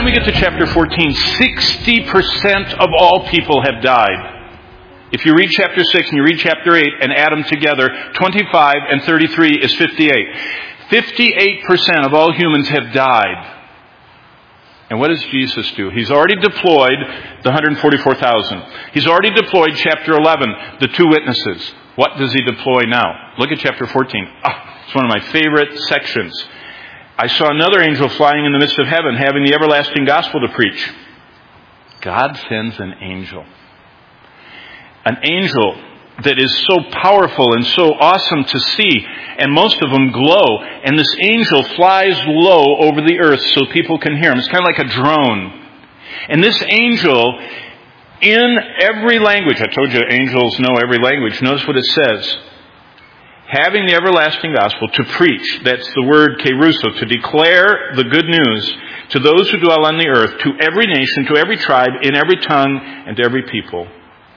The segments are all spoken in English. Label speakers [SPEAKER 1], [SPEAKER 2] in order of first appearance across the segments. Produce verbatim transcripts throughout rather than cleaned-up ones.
[SPEAKER 1] time we get to chapter fourteen, sixty percent of all people have died. If you read chapter six and you read chapter eight and add them together, twenty-five and thirty-three is fifty-eight. fifty-eight percent of all humans have died. And what does Jesus do? He's already deployed the one hundred forty-four thousand. He's already deployed chapter eleven, the two witnesses. What does he deploy now? Look at chapter fourteen. Ah, it's one of my favorite sections. I saw another angel flying in the midst of heaven, having the everlasting gospel to preach. God sends an angel. An angel that is so powerful and so awesome to see, and most of them glow. And this angel flies low over the earth so people can hear him. It's kind of like a drone. And this angel, in every language, I told you angels know every language. Notice what it says. Having the everlasting gospel to preach, that's the word keruso, to declare the good news to those who dwell on the earth, to every nation, to every tribe, in every tongue, and to every people.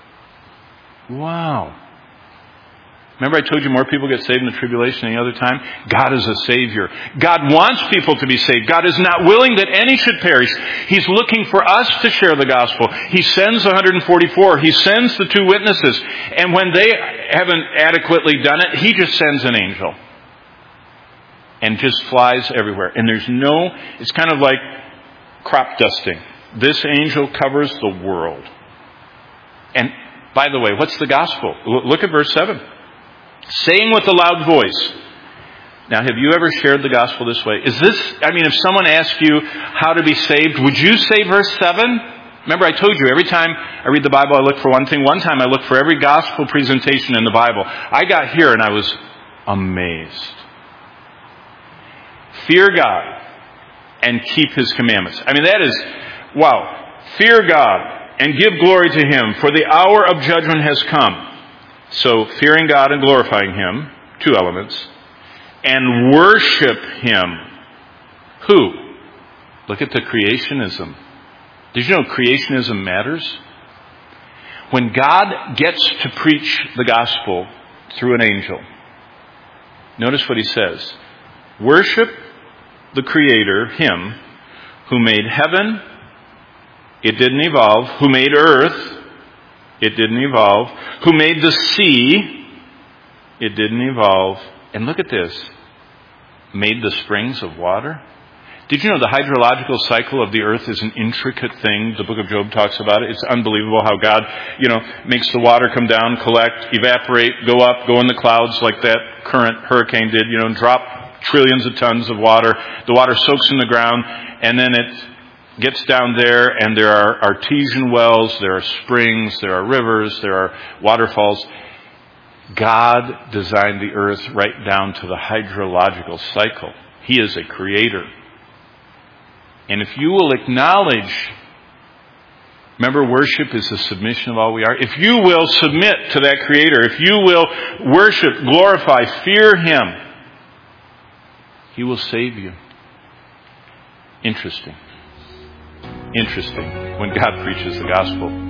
[SPEAKER 1] Wow. Remember I told you more people get saved in the tribulation than any other time? God is a Savior. God wants people to be saved. God is not willing that any should perish. He's looking for us to share the gospel. He sends one hundred forty-four. He sends the two witnesses. And when they haven't adequately done it, He just sends an angel. And just flies everywhere. And there's no, it's kind of like crop dusting. This angel covers the world. And by the way, what's the gospel? Look at verse seven. Saying with a loud voice. Now, have you ever shared the gospel this way? Is this, I mean, if someone asked you how to be saved, would you say verse seven? Remember, I told you, every time I read the Bible, I look for one thing. One time I look for every gospel presentation in the Bible. I got here and I was amazed. Fear God and keep His commandments. I mean, that is, wow. Fear God and give glory to Him, for the hour of judgment has come. So, fearing God and glorifying Him, two elements, and worship Him. Who? Look at the creationism. Did you know creationism matters? When God gets to preach the gospel through an angel, notice what He says. Worship the Creator, Him, who made heaven. It didn't evolve. Who made earth. It didn't evolve. Who made the sea. It didn't evolve. And look at this. Made the springs of water. Did you know the hydrological cycle of the earth is an intricate thing? The book of Job talks about it. It's unbelievable how God, you know, makes the water come down, collect, evaporate, go up, go in the clouds like that current hurricane did, you know, and drop trillions of tons of water. The water soaks in the ground, and then it gets down there, and there are artesian wells, there are springs, there are rivers, there are waterfalls. God designed the earth right down to the hydrological cycle. He is a creator. And if you will acknowledge, remember, worship is the submission of all we are. If you will submit to that creator, if you will worship, glorify, fear Him, He will save you. Interesting. Interesting when God preaches the gospel.